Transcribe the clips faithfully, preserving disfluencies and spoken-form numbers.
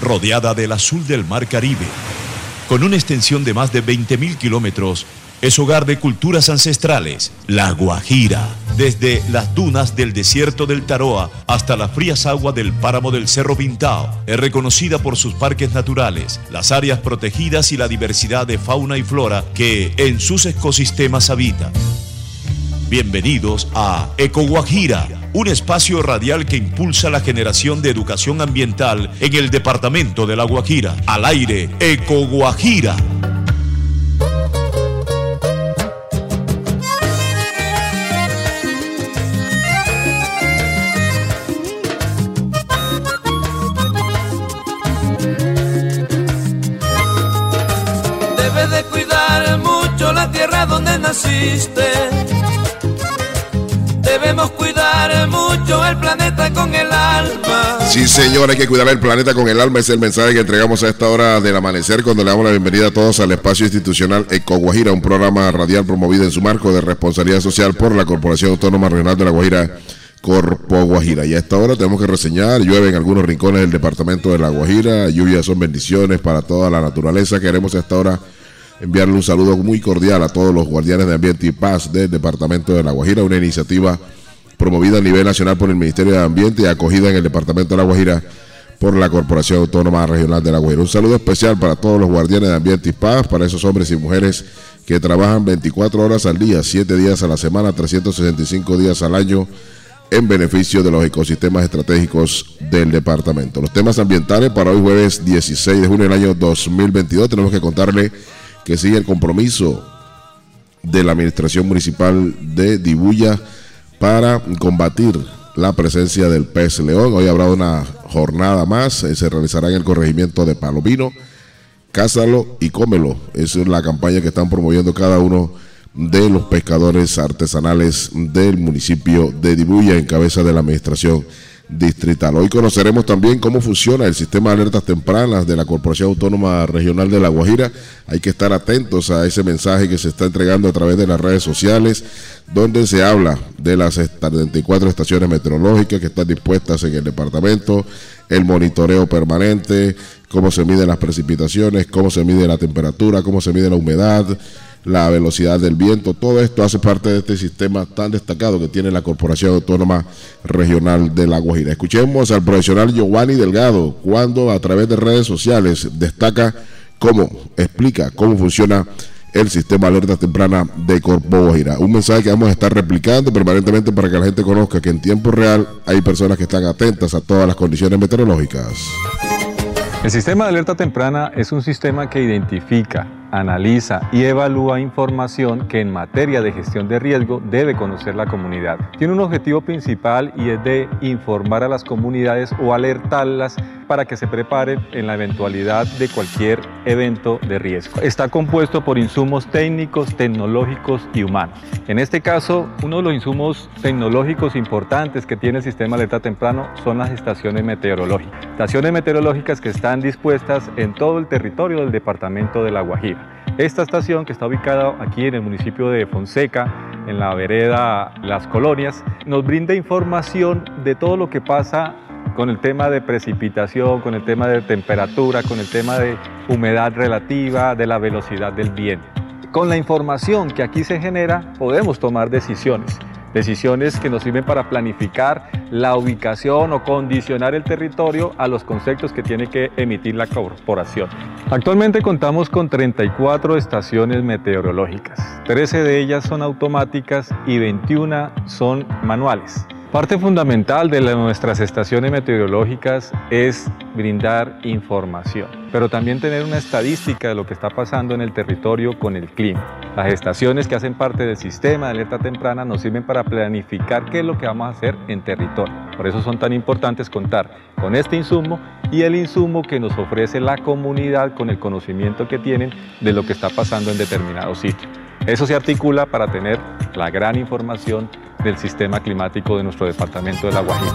rodeada del azul del Mar Caribe. Con una extensión de más de veinte mil kilómetros, es hogar de culturas ancestrales, La Guajira. Desde las dunas del desierto del Taroa hasta las frías aguas del páramo del Cerro Pintao, es reconocida por sus parques naturales, las áreas protegidas y la diversidad de fauna y flora que en sus ecosistemas habitan. Bienvenidos a Eco Guajira, un espacio radial que impulsa la generación de educación ambiental en el departamento de La Guajira. Al aire, Eco Guajira. Debes de cuidar mucho la tierra donde naciste. Debemos cuidar mucho el planeta con el alma. Sí, señor, hay que cuidar el planeta con el alma. Es el mensaje que entregamos a esta hora del amanecer, cuando le damos la bienvenida a todos al espacio institucional Eco Guajira, un programa radial promovido en su marco de responsabilidad social por la Corporación Autónoma Regional de La Guajira, Corpo Guajira. Y a esta hora tenemos que reseñar: llueve en algunos rincones del departamento de La Guajira, lluvias son bendiciones para toda la naturaleza. Queremos a esta hora enviarle un saludo muy cordial a todos los guardianes de ambiente y paz del departamento de La Guajira, una iniciativa promovida a nivel nacional por el Ministerio de Ambiente y acogida en el departamento de La Guajira por la Corporación Autónoma Regional de La Guajira. Un saludo especial para todos los guardianes de ambiente y paz, para esos hombres y mujeres que trabajan veinticuatro horas al día, siete días a la semana, trescientos sesenta y cinco días al año, en beneficio de los ecosistemas estratégicos del departamento. Los temas ambientales para hoy, jueves dieciséis de junio del año dos mil veintidós, tenemos que contarle que sigue el compromiso de la Administración Municipal de Dibuya para combatir la presencia del pez león. Hoy habrá una jornada más, eh, se realizará en el corregimiento de Palomino. Cázalo y cómelo, esa es la campaña que están promoviendo cada uno de los pescadores artesanales del municipio de Dibuya, en cabeza de la administración distrital. Hoy conoceremos también cómo funciona el sistema de alertas tempranas de la Corporación Autónoma Regional de La Guajira. Hay que estar atentos a ese mensaje que se está entregando a través de las redes sociales, donde se habla de las setenta y cuatro estaciones meteorológicas que están dispuestas en el departamento, el monitoreo permanente, cómo se miden las precipitaciones, cómo se mide la temperatura, cómo se mide la humedad, la velocidad del viento. Todo esto hace parte de este sistema tan destacado que tiene la Corporación Autónoma Regional de La Guajira. Escuchemos al profesional Giovanni Delgado, cuando a través de redes sociales destaca cómo, explica cómo funciona el sistema de alerta temprana de Corpo Guajira. Un mensaje que vamos a estar replicando permanentemente para que la gente conozca que en tiempo real hay personas que están atentas a todas las condiciones meteorológicas. El sistema de alerta temprana es un sistema que identifica, analiza y evalúa información que en materia de gestión de riesgo debe conocer la comunidad. Tiene un objetivo principal y es de informar a las comunidades o alertarlas para que se preparen en la eventualidad de cualquier evento de riesgo. Está compuesto por insumos técnicos, tecnológicos y humanos. En este caso, uno de los insumos tecnológicos importantes que tiene el sistema de alerta temprano son las estaciones meteorológicas. Estaciones meteorológicas que están dispuestas en todo el territorio del departamento de La Guajira. Esta estación, que está ubicada aquí en el municipio de Fonseca, en la vereda Las Colonias, nos brinda información de todo lo que pasa con el tema de precipitación, con el tema de temperatura, con el tema de humedad relativa, de la velocidad del viento. Con la información que aquí se genera, podemos tomar decisiones. Decisiones que nos sirven para planificar la ubicación o condicionar el territorio a los conceptos que tiene que emitir la corporación. Actualmente contamos con treinta y cuatro estaciones meteorológicas. trece de ellas son automáticas y veintiuna son manuales. Parte fundamental de la, nuestras estaciones meteorológicas es brindar información, pero también tener una estadística de lo que está pasando en el territorio con el clima. Las estaciones que hacen parte del sistema de alerta temprana nos sirven para planificar qué es lo que vamos a hacer en territorio. Por eso son tan importantes contar con este insumo y el insumo que nos ofrece la comunidad con el conocimiento que tienen de lo que está pasando en determinado sitio. Eso se articula para tener la gran información del sistema climático de nuestro departamento de La Guajira.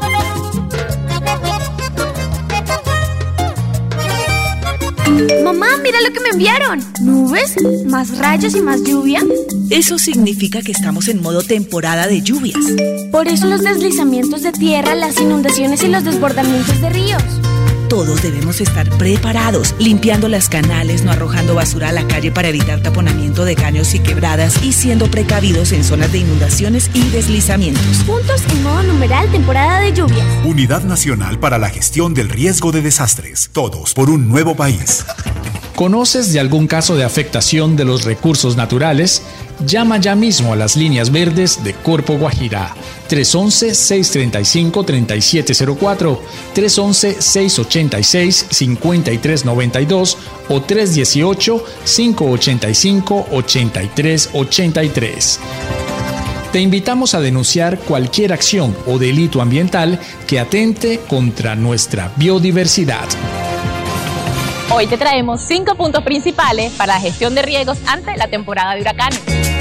Mamá, mira lo que me enviaron. ¿Nubes? ¿Más rayos y más lluvia? Eso significa que estamos en modo temporada de lluvias. Por eso los deslizamientos de tierra, las inundaciones y los desbordamientos de ríos. todos debemos estar preparados, limpiando las canales, no arrojando basura a la calle para evitar taponamiento de caños y quebradas y siendo precavidos en zonas de inundaciones y deslizamientos. Juntos en modo numeral temporada de lluvias. Unidad Nacional para la Gestión del Riesgo de Desastres. Todos por un nuevo país. ¿Conoces de algún caso de afectación de los recursos naturales? Llama ya mismo a las líneas verdes de Corpo Guajira. tres once, seis treinta y cinco, treinta y siete cero cuatro, tres once, seis ochenta y seis, cincuenta y tres noventa y dos o tres dieciocho, cinco ochenta y cinco, ochenta y tres ochenta y tres. Te invitamos a denunciar cualquier acción o delito ambiental que atente contra nuestra biodiversidad. Hoy te traemos cinco puntos principales para la gestión de riesgos ante la temporada de huracanes.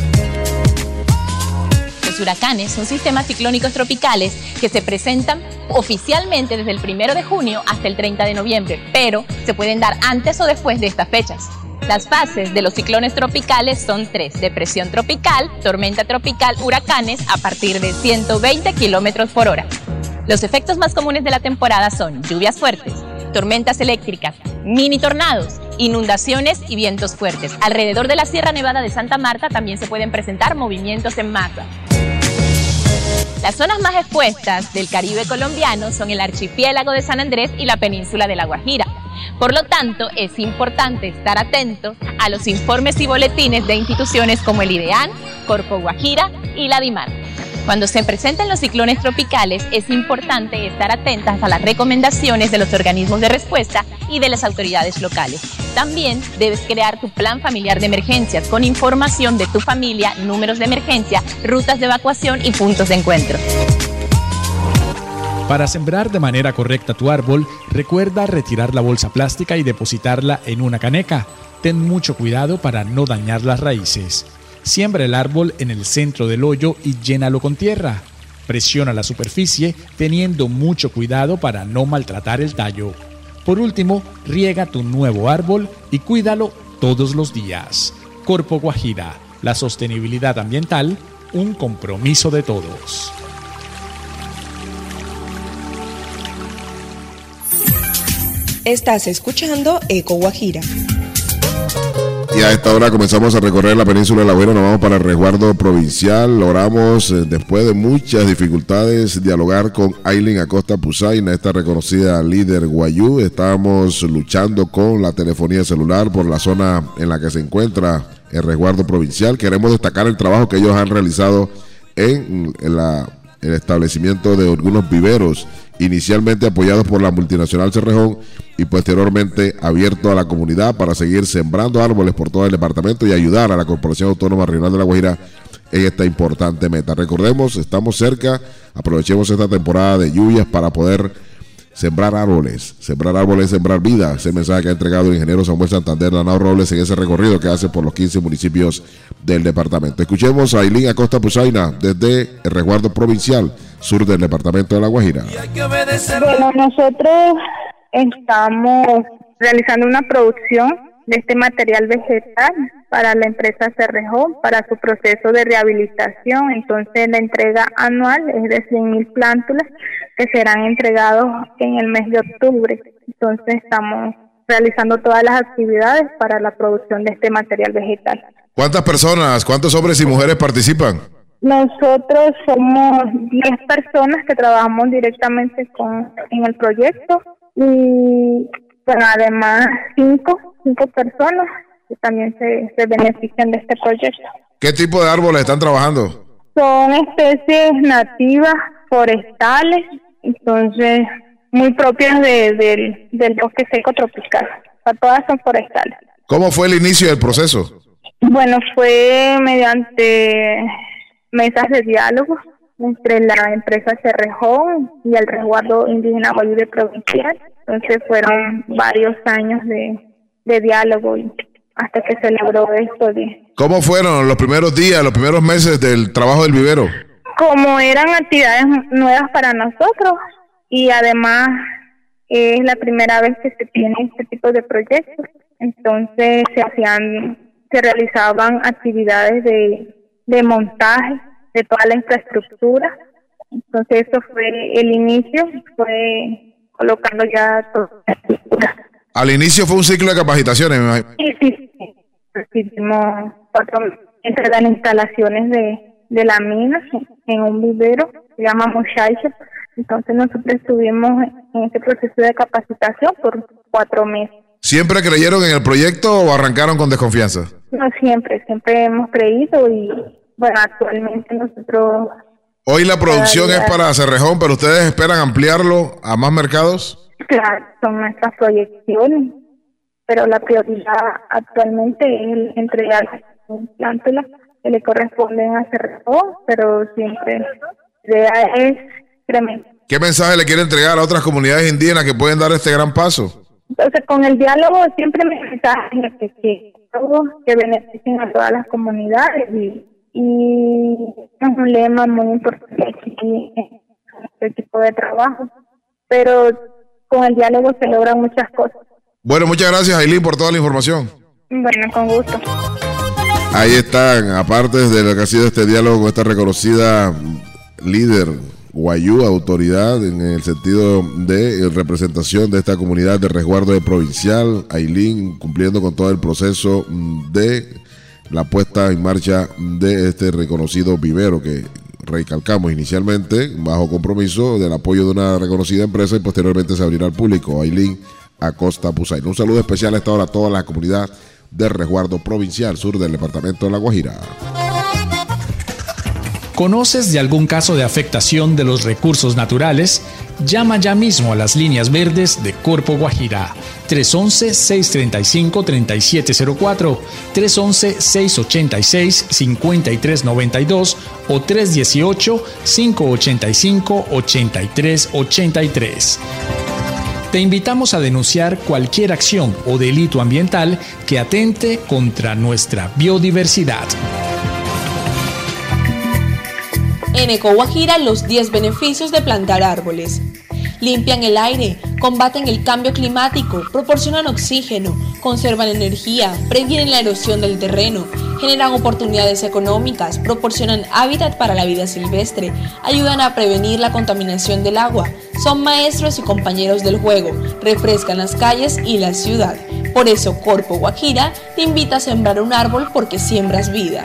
Los huracanes son sistemas ciclónicos tropicales que se presentan oficialmente desde el primero de junio hasta el treinta de noviembre, pero se pueden dar antes o después de estas fechas. Las fases de los ciclones tropicales son tres: depresión tropical, tormenta tropical, huracanes a partir de ciento veinte kilómetros por hora. Los efectos más comunes de la temporada son lluvias fuertes, tormentas eléctricas, mini tornados, inundaciones y vientos fuertes. Alrededor de la Sierra Nevada de Santa Marta también se pueden presentar movimientos en masa. Las zonas más expuestas del Caribe colombiano son el archipiélago de San Andrés y la península de La Guajira. Por lo tanto, es importante estar atentos a los informes y boletines de instituciones como el IDEAN, Corpo Guajira y la DIMAR. Cuando se presenten los ciclones tropicales, es importante estar atentas a las recomendaciones de los organismos de respuesta y de las autoridades locales. También debes crear tu plan familiar de emergencias con información de tu familia, números de emergencia, rutas de evacuación y puntos de encuentro. Para sembrar de manera correcta tu árbol, recuerda retirar la bolsa plástica y depositarla en una caneca. Ten mucho cuidado para no dañar las raíces. Siembra el árbol en el centro del hoyo y llénalo con tierra. Presiona la superficie teniendo mucho cuidado para no maltratar el tallo. Por último, riega tu nuevo árbol y cuídalo todos los días. Corpo Guajira, la sostenibilidad ambiental, un compromiso de todos. Estás escuchando Eco Guajira. Y a esta hora comenzamos a recorrer la península de La Guajira, nos vamos para el resguardo provincial. Logramos, eh, después de muchas dificultades, dialogar con Aylin Acosta Pusaina, esta reconocida líder guayú. Estamos luchando con la telefonía celular por la zona en la que se encuentra el resguardo provincial. Queremos destacar el trabajo que ellos han realizado en, en la, el establecimiento de algunos viveros, inicialmente apoyados por la multinacional Cerrejón y posteriormente abierto a la comunidad para seguir sembrando árboles por todo el departamento y ayudar a la Corporación Autónoma Regional de La Guajira en esta importante meta. Recordemos, estamos cerca, aprovechemos esta temporada de lluvias para poder sembrar árboles, sembrar árboles, sembrar vida. Ese mensaje que ha entregado el ingeniero Samuel Santander Danao Robles en ese recorrido que hace por los quince municipios del departamento. Escuchemos a Aylin Acosta Pusaina desde el resguardo provincial sur del departamento de La Guajira. Bueno, nosotros estamos realizando una producción de este material vegetal para la empresa Cerrejón, para su proceso de rehabilitación. Entonces la entrega anual es de cien mil plántulas que serán entregados en el mes de octubre. Entonces estamos realizando todas las actividades para la producción de este material vegetal. ¿Cuántas personas, cuántos hombres y mujeres participan? Nosotros somos diez personas que trabajamos directamente con en el proyecto y bueno, además cinco, cinco personas que también se, se benefician de este proyecto. ¿Qué tipo de árboles están trabajando? Son especies nativas forestales, entonces muy propias de, de, del bosque seco tropical. O sea, todas son forestales. ¿Cómo fue el inicio del proceso? Bueno, fue mediante mesas de diálogo entre la empresa Cerrejón y el resguardo indígena guayú provincial. Entonces fueron varios años de, de diálogo y hasta que se logró esto. De... ¿Cómo fueron los primeros días, los primeros meses del trabajo del vivero? Como eran actividades nuevas para nosotros y además es la primera vez que se tiene este tipo de proyectos, entonces se hacían, se realizaban actividades de, de montaje de toda la infraestructura. Entonces eso fue el inicio, fue colocando ya todo. Al inicio fue un ciclo de capacitaciones, me imagino. Sí, sí, sí. Recibimos cuatro entre las instalaciones de, de la mina en un vivero, se llama Muchacha. Entonces nosotros estuvimos en este proceso de capacitación por cuatro meses. ¿Siempre creyeron en el proyecto o arrancaron con desconfianza? No siempre, siempre hemos creído y bueno, actualmente nosotros... Hoy la producción es para Cerrejón, pero ¿ustedes esperan ampliarlo a más mercados? Claro, son nuestras proyecciones, pero la prioridad actualmente es el entregar plántulas que le corresponden a Cerrejón, pero siempre la idea es incrementar. ¿Qué mensaje le quiere entregar a otras comunidades indígenas que pueden dar este gran paso? Entonces, con el diálogo siempre me mensaje que, que, que beneficien a todas las comunidades y, y es un lema muy importante aquí en este tipo de trabajo, pero con el diálogo se logran muchas cosas. Bueno, muchas gracias, Ailín, por toda la información. Bueno, con gusto. Ahí están, aparte de lo que ha sido este diálogo con esta reconocida líder guayú, autoridad en el sentido de representación de esta comunidad de resguardo de provincial, Ailín cumpliendo con todo el proceso de la puesta en marcha de este reconocido vivero que recalcamos inicialmente bajo compromiso del apoyo de una reconocida empresa y posteriormente se abrirá al público. Ailín Acosta Pusain. Un saludo especial a esta hora a toda la comunidad de resguardo provincial sur del departamento de La Guajira. ¿Conoces de algún caso de afectación de los recursos naturales? Llama ya mismo a las líneas verdes de Corpo Guajira. tres once, seis treinta y cinco, treinta y siete cero cuatro, tres once, seis ochenta y seis, cincuenta y tres noventa y dos o tres dieciocho, cinco ochenta y cinco, ochenta y tres ochenta y tres. Te invitamos a denunciar cualquier acción o delito ambiental que atente contra nuestra biodiversidad. En EcoGuajira, los diez beneficios de plantar árboles. Limpian el aire, combaten el cambio climático, proporcionan oxígeno, conservan energía, previenen la erosión del terreno, generan oportunidades económicas, proporcionan hábitat para la vida silvestre, ayudan a prevenir la contaminación del agua, son maestros y compañeros del juego, refrescan las calles y la ciudad. Por eso Corpo Guajira te invita a sembrar un árbol porque siembras vida.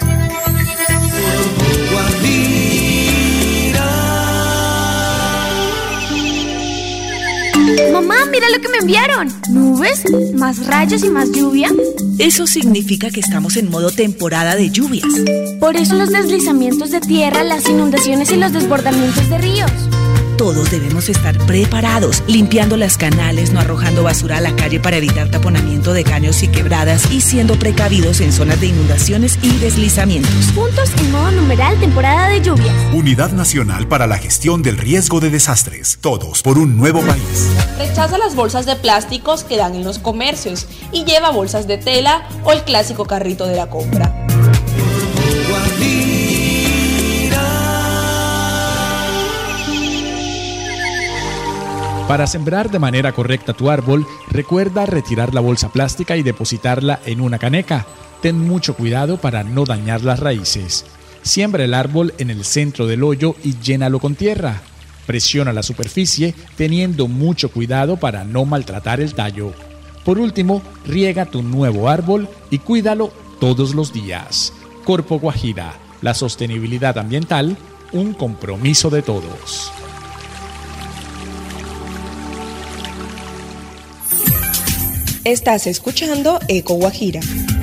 Mamá, mira lo que me enviaron. ¿Nubes? ¿Más rayos y más lluvia? Eso significa que estamos en modo temporada de lluvias. Por eso los deslizamientos de tierra, las inundaciones y los desbordamientos de ríos. Todos debemos estar preparados, limpiando las canales, no arrojando basura a la calle para evitar taponamiento de caños y quebradas y siendo precavidos en zonas de inundaciones y deslizamientos. Juntos en modo numeral temporada de lluvias. Unidad Nacional para la Gestión del Riesgo de Desastres. Todos por un nuevo país. Rechaza las bolsas de plásticos que dan en los comercios y lleva bolsas de tela o el clásico carrito de la compra. Para sembrar de manera correcta tu árbol, recuerda retirar la bolsa plástica y depositarla en una caneca. Ten mucho cuidado para no dañar las raíces. Siembra el árbol en el centro del hoyo y llénalo con tierra. Presiona la superficie teniendo mucho cuidado para no maltratar el tallo. Por último, riega tu nuevo árbol y cuídalo todos los días. Corpo Guajira, la sostenibilidad ambiental, un compromiso de todos. Estás escuchando Eco Guajira.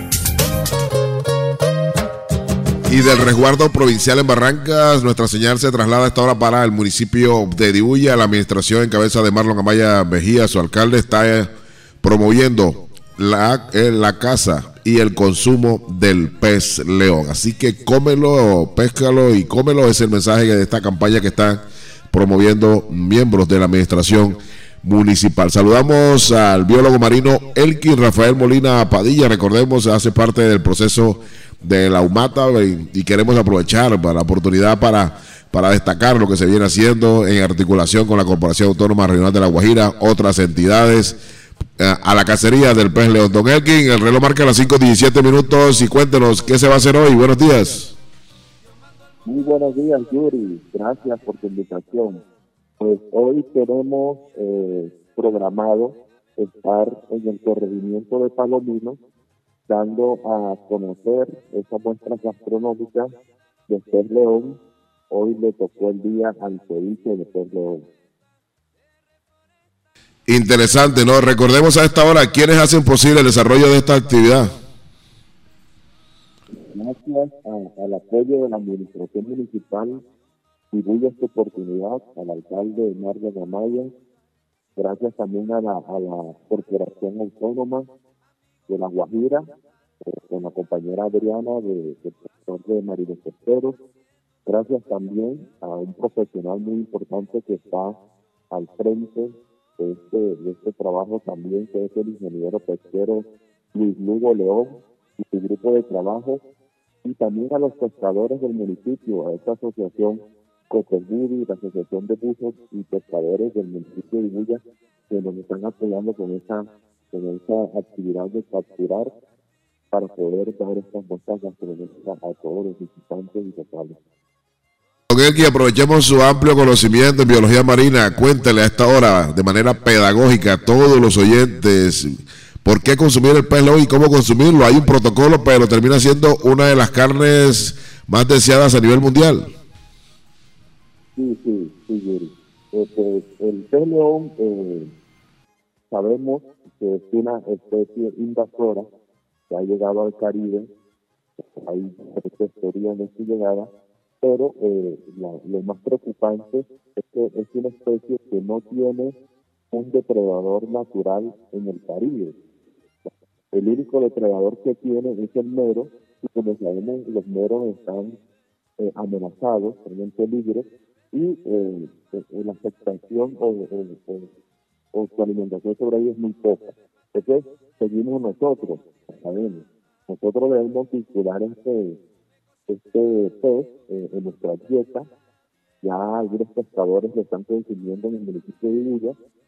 Y del resguardo provincial en Barrancas, nuestra señal se traslada a esta hora para el municipio de Dibuya. La administración en cabeza de Marlon Amaya Mejía, su alcalde, está eh, promoviendo la, eh, la caza y el consumo del pez león. Así que cómelo, péscalo y cómelo. Es el mensaje de esta campaña que están promoviendo miembros de la administración municipal. Saludamos al biólogo marino Elkin Rafael Molina Padilla. Recordemos, hace parte del proceso de la UMATA y, y queremos aprovechar para la oportunidad para, para destacar lo que se viene haciendo en articulación con la Corporación Autónoma Regional de La Guajira, otras entidades, eh, a la cacería del pez león. Don Elkin, el reloj marca las cinco diecisiete minutos y cuéntenos qué se va a hacer hoy. Buenos días. Muy buenos días, Yuri. Gracias por tu invitación. Pues hoy queremos eh, programado estar en el corregimiento de Palomino, dando a conocer esas muestras gastronómicas de pez león. Hoy le tocó el día al ceviche de pez león. Interesante, ¿no? Recordemos a esta hora quiénes hacen posible el desarrollo de esta actividad. Gracias a, al apoyo de la administración municipal, distribuye esta oportunidad al alcalde Mario Amaya, gracias también a la, a la Corporación Autónoma de La Guajira, eh, con la compañera Adriana de, del sector de Marinos Pesqueros, gracias también a un profesional muy importante que está al frente de este, de este trabajo también, que es el ingeniero pesquero Luis Lugo León y su grupo de trabajo, y también a los pescadores del municipio, a esta asociación Copegudi, la asociación de buzos y pescadores del municipio de Dibuya, que nos están apoyando con esa, con esa actividad de capturar para poder dar estas muestras gastronómicas a todos los visitantes y locales. Don Elqui, aprovechemos su amplio conocimiento en biología marina. Cuéntele a esta hora, de manera pedagógica, a todos los oyentes, por qué consumir el pez león y cómo consumirlo. Hay un protocolo, pero termina siendo una de las carnes más deseadas a nivel mundial. Sí, sí, sí, Yuri. Eh, pues, el pez león, eh, sabemos que es una especie invasora que ha llegado al Caribe. Hay tres teorías de su llegada, pero eh, la, lo más preocupante es que es una especie que no tiene un depredador natural en el Caribe. El único depredador que tiene es el mero, y como sabemos, los meros están eh, amenazados, están en peligro, y eh, eh, la afectación o, o, o, o su alimentación sobre ellos es muy poca. Entonces, seguimos nosotros, sabemos. Nosotros debemos vincular este, este pez eh, en nuestra dieta. Ya algunos pescadores lo están consumiendo en el municipio de Dibuya.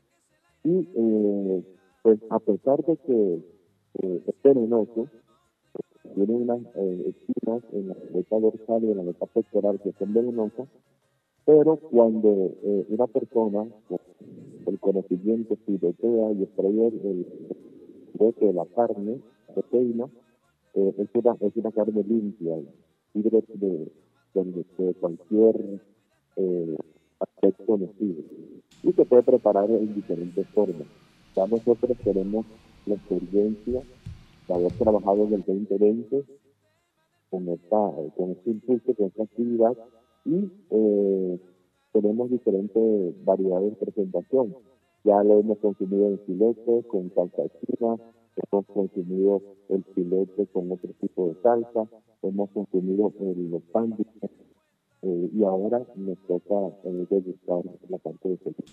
Y eh, pues a pesar de que eh, es venenoso, tiene unas eh, espinas en la aleta dorsal y en la aleta pectoral que son venenosas, pero cuando eh, una persona con el conocimiento pilotea y extrae el bote de la carne, la proteína, eh, es, una, es una carne limpia, libre de, de, de cualquier eh, aspecto nocivo. Y se puede preparar en diferentes formas. Ya nosotros tenemos la experiencia de haber trabajado en el veinte veinte con, esta, con este impulso, con esta actividad, y eh, tenemos diferentes variedades de presentación. Ya lo hemos consumido en filete, con salsa china, hemos consumido el filete con otro tipo de salsa, hemos consumido el, los sándwiches, eh, y ahora nos toca eh, degustar la parte de ceviche.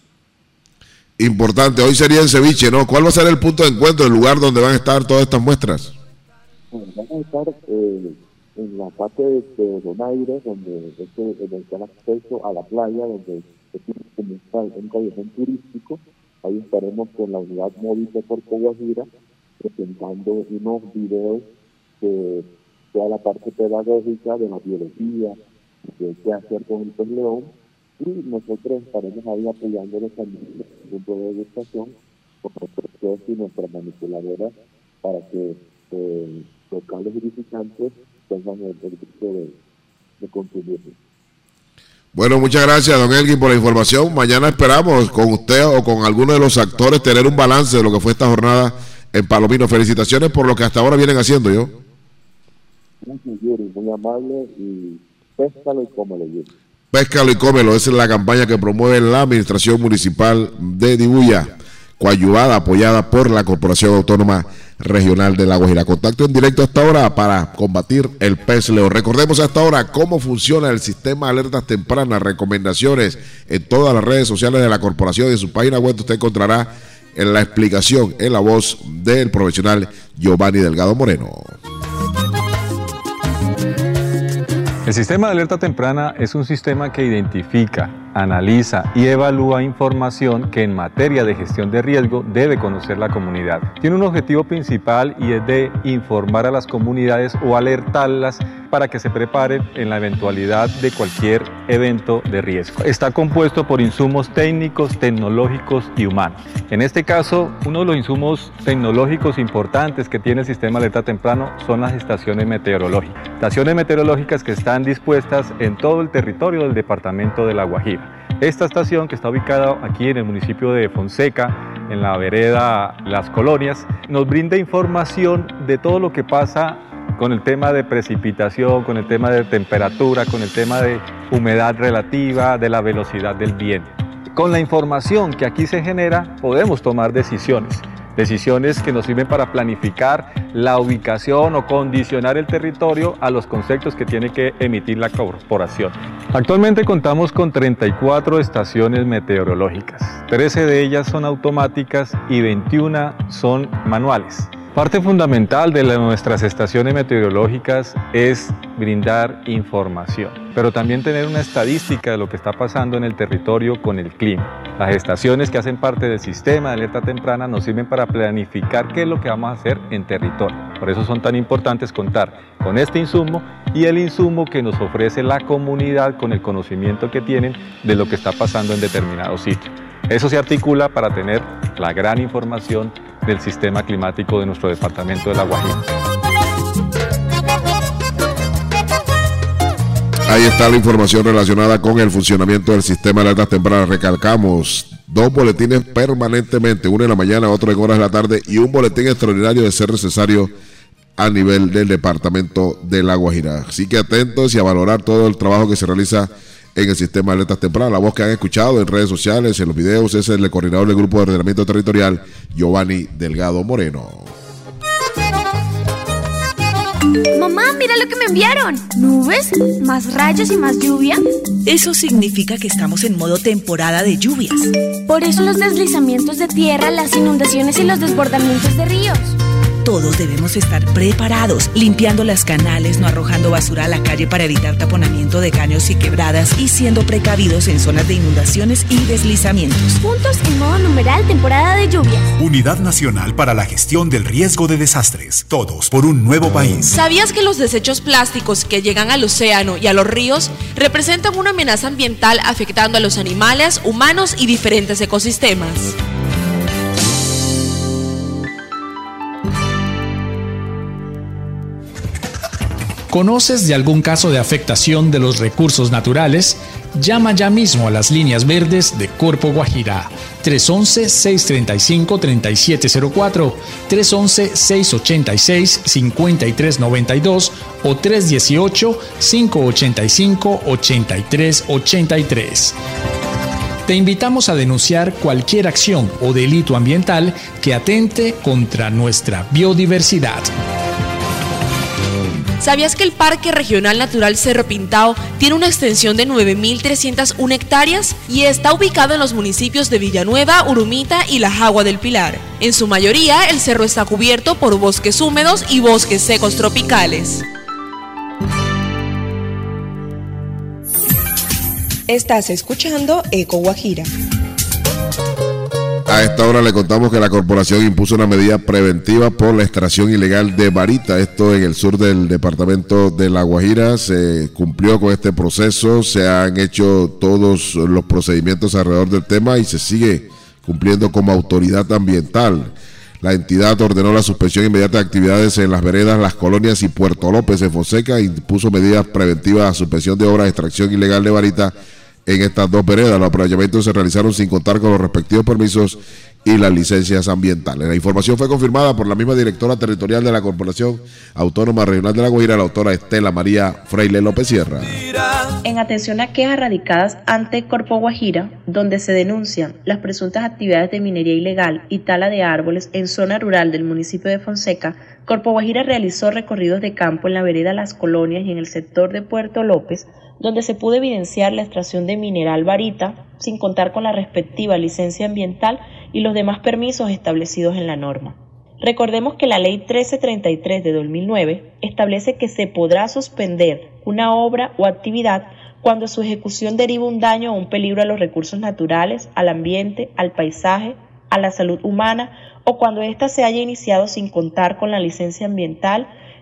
Importante, hoy sería el ceviche, ¿no? ¿Cuál va a ser el punto de encuentro, el lugar donde van a estar todas estas muestras? Bueno, vamos a estar eh, en la parte de, de Donaire, donde está el acceso a la playa, donde es un, un callejón turístico. Ahí estaremos con la unidad móvil de Corpo Guajira, presentando unos videos de toda la parte pedagógica de la biología, de qué hacer con el pez león, y nosotros estaremos ahí apoyándoles también en el punto de degustación con nuestros y nuestras manipuladoras para que eh, locales y visitantes tengan el, el gusto de, de consumirlo. Bueno, muchas gracias, don Elqui, por la información. Mañana esperamos con usted o con alguno de los actores tener un balance de lo que fue esta jornada en Palomino. Felicitaciones por lo que hasta ahora vienen haciendo, yo. Muchas Yuri, muy amable, y péscalo y cómelo, Yuri. Péscalo y cómelo, esa es la campaña que promueve la Administración Municipal de Dibuya, coadyuvada, apoyada por la Corporación Autónoma Regional de La Guajira. Contacto en directo a esta hora para combatir el pez león. Recordemos a esta hora cómo funciona el sistema de alertas tempranas, recomendaciones en todas las redes sociales de la corporación y en su página web. Usted encontrará en la explicación en la voz del profesional Giovanni Delgado Moreno. El sistema de alerta temprana es un sistema que identifica, analiza y evalúa información que en materia de gestión de riesgo debe conocer la comunidad. Tiene un objetivo principal y es de informar a las comunidades o alertarlas para que se preparen en la eventualidad de cualquier evento de riesgo. Está compuesto por insumos técnicos, tecnológicos y humanos. En este caso, uno de los insumos tecnológicos importantes que tiene el sistema de alerta temprano son las estaciones meteorológicas. Estaciones meteorológicas que están dispuestas en todo el territorio del departamento de La Guajira. Esta estación, que está ubicada aquí en el municipio de Fonseca, en la vereda Las Colonias, nos brinda información de todo lo que pasa con el tema de precipitación, con el tema de temperatura, con el tema de humedad relativa, de la velocidad del viento. Con la información que aquí se genera, podemos tomar decisiones. Decisiones que nos sirven para planificar la ubicación o condicionar el territorio a los conceptos que tiene que emitir la corporación. Actualmente contamos con treinta y cuatro estaciones meteorológicas. trece de ellas son automáticas y veintiuna son manuales. Parte fundamental de la, nuestras estaciones meteorológicas es brindar información, pero también tener una estadística de lo que está pasando en el territorio con el clima. Las estaciones que hacen parte del sistema de alerta temprana nos sirven para planificar qué es lo que vamos a hacer en territorio. Por eso son tan importantes contar con este insumo y el insumo que nos ofrece la comunidad con el conocimiento que tienen de lo que está pasando en determinado sitio. Eso se articula para tener la gran información del sistema climático de nuestro departamento de La Guajira. Ahí está la información relacionada con el funcionamiento del sistema de alertas tempranas. Recalcamos, dos boletines permanentemente, uno en la mañana, otro en horas de la tarde y un boletín extraordinario de ser necesario a nivel del departamento de La Guajira. Así que atentos y a valorar todo el trabajo que se realiza en el sistema de alertas tempranas. La voz que han escuchado en redes sociales, en los videos, es el coordinador del Grupo de Ordenamiento Territorial, Giovanni Delgado Moreno. Mamá, mira lo que me enviaron. ¿Nubes? ¿Más rayos y más lluvia? Eso significa que estamos en modo temporada de lluvias. Por eso los deslizamientos de tierra, las inundaciones y los desbordamientos de ríos. Todos debemos estar preparados, limpiando las canales, no arrojando basura a la calle para evitar taponamiento de caños y quebradas y siendo precavidos en zonas de inundaciones y deslizamientos. Juntos en modo numeral temporada de lluvias. Unidad Nacional para la Gestión del Riesgo de Desastres. Todos por un nuevo país. ¿Sabías que los desechos plásticos que llegan al océano y a los ríos representan una amenaza ambiental afectando a los animales, humanos y diferentes ecosistemas? ¿Conoces de algún caso de afectación de los recursos naturales? Llama ya mismo a las líneas verdes de Corpo Guajira. tres once, seis treinta y cinco, treinta y siete cero cuatro, tres once, seis ochenta y seis, cincuenta y tres noventa y dos o tres dieciocho, cinco ochenta y cinco, ochenta y tres ochenta y tres. Te invitamos a denunciar cualquier acción o delito ambiental que atente contra nuestra biodiversidad. ¿Sabías que el Parque Regional Natural Cerro Pintado tiene una extensión de nueve mil trescientas una hectáreas y está ubicado en los municipios de Villanueva, Urumita y La Jagua del Pilar? En su mayoría, el cerro está cubierto por bosques húmedos y bosques secos tropicales. Estás escuchando Eco Guajira. A esta hora le contamos que la corporación impuso una medida preventiva por la extracción ilegal de varita. Esto en el sur del departamento de La Guajira. Se cumplió con este proceso, se han hecho todos los procedimientos alrededor del tema y se sigue cumpliendo como autoridad ambiental. La entidad ordenó la suspensión inmediata de actividades en las veredas Las Colonias y Puerto López en Fonseca e impuso medidas preventivas a suspensión de obras de extracción ilegal de varita en estas dos veredas. Los aprovechamientos se realizaron sin contar con los respectivos permisos y las licencias ambientales. La información fue confirmada por la misma directora territorial de la Corporación Autónoma Regional de La Guajira, la doctora Estela María Freile López Sierra. En atención a quejas radicadas ante Corpo Guajira, donde se denuncian las presuntas actividades de minería ilegal y tala de árboles en zona rural del municipio de Fonseca, Corpo Guajira realizó recorridos de campo en la vereda Las Colonias y en el sector de Puerto López, donde se pudo evidenciar la extracción de mineral varita, sin contar con la respectiva licencia ambiental y los demás permisos establecidos en la norma. Recordemos que la Ley trece treinta y tres de dos mil nueve establece que se podrá suspender una obra o actividad cuando su ejecución deriva un daño o un peligro a los recursos naturales, al ambiente, al paisaje, a la salud humana o cuando ésta se haya iniciado sin contar con la licencia ambiental,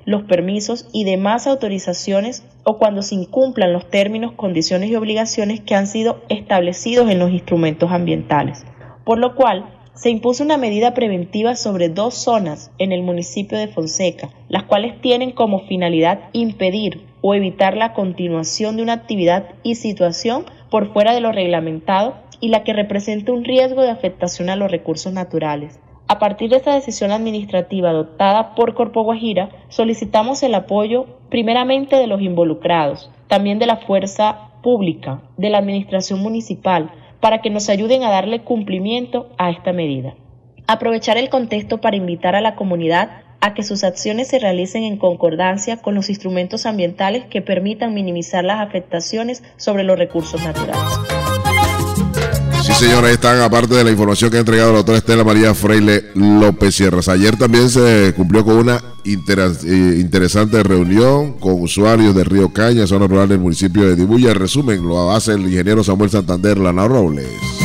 los permisos y demás autorizaciones o cuando se incumplan los términos, condiciones y obligaciones que han sido establecidos en los instrumentos ambientales. Por lo cual, se impuso una medida preventiva sobre dos zonas en el municipio de Fonseca, las cuales tienen como finalidad impedir o evitar la continuación de una actividad y situación por fuera de lo reglamentado y la que representa un riesgo de afectación a los recursos naturales. A partir de esta decisión administrativa adoptada por Corpo Guajira, solicitamos el apoyo primeramente de los involucrados, también de la fuerza pública, de la administración municipal, para que nos ayuden a darle cumplimiento a esta medida. Aprovechar el contexto para invitar a la comunidad a que sus acciones se realicen en concordancia con los instrumentos ambientales que permitan minimizar las afectaciones sobre los recursos naturales. Sí, señora, ahí están, aparte de la información que ha entregado la doctora Estela María Freile López Sierras. Ayer también se cumplió con una interas, eh, interesante reunión con usuarios de Río Caña, zona rural del municipio de Dibuya. En resumen, lo hace el ingeniero Samuel Santander, Lana Robles.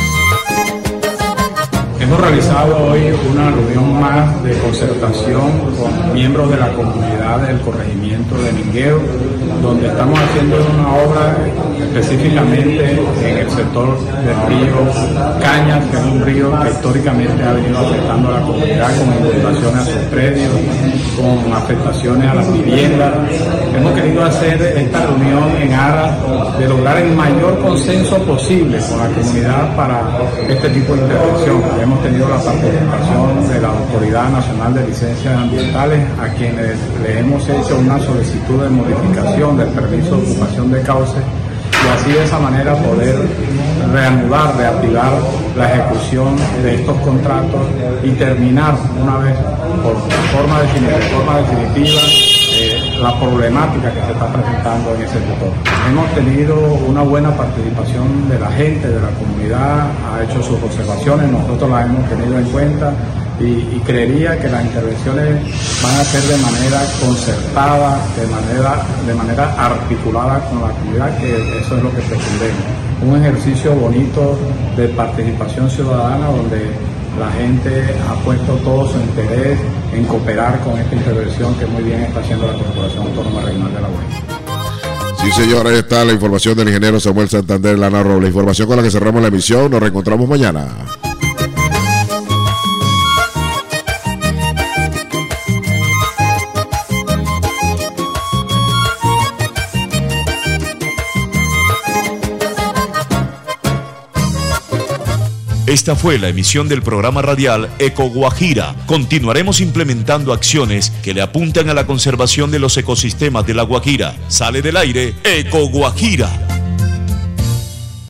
Hemos realizado hoy una reunión más de concertación con miembros de la comunidad del corregimiento de Mingueo, donde estamos haciendo una obra específicamente en el sector del río Cañas, que es un río que históricamente ha venido afectando a la comunidad con inundaciones a sus predios, con afectaciones a las viviendas. Hemos querido hacer esta reunión en aras de lograr el mayor consenso posible con la comunidad para este tipo de intervención. Hemos tenido la participación de la Autoridad Nacional de Licencias Ambientales, a quienes le hemos hecho una solicitud de modificación del permiso de ocupación de cauce, y así de esa manera poder reanudar, reactivar la ejecución de estos contratos y terminar una vez por forma definitiva, de forma definitiva eh, la problemática que se está presentando en ese sector. Hemos tenido una buena participación de la gente, de la comunidad, ha hecho sus observaciones, nosotros las hemos tenido en cuenta. Y, y creería que las intervenciones van a ser de manera concertada, de manera, de manera articulada con la comunidad, que eso es lo que pretendemos. Un ejercicio bonito de participación ciudadana donde la gente ha puesto todo su interés en cooperar con esta intervención que muy bien está haciendo la Corporación Autónoma Regional de La Guaira. Sí, señor, ahí está la información del ingeniero Samuel Santander, Lana Robles. Información con la que cerramos la emisión. Nos reencontramos mañana. Esta fue la emisión del programa radial Eco Guajira. Continuaremos implementando acciones que le apuntan a la conservación de los ecosistemas de La Guajira. Sale del aire Eco Guajira.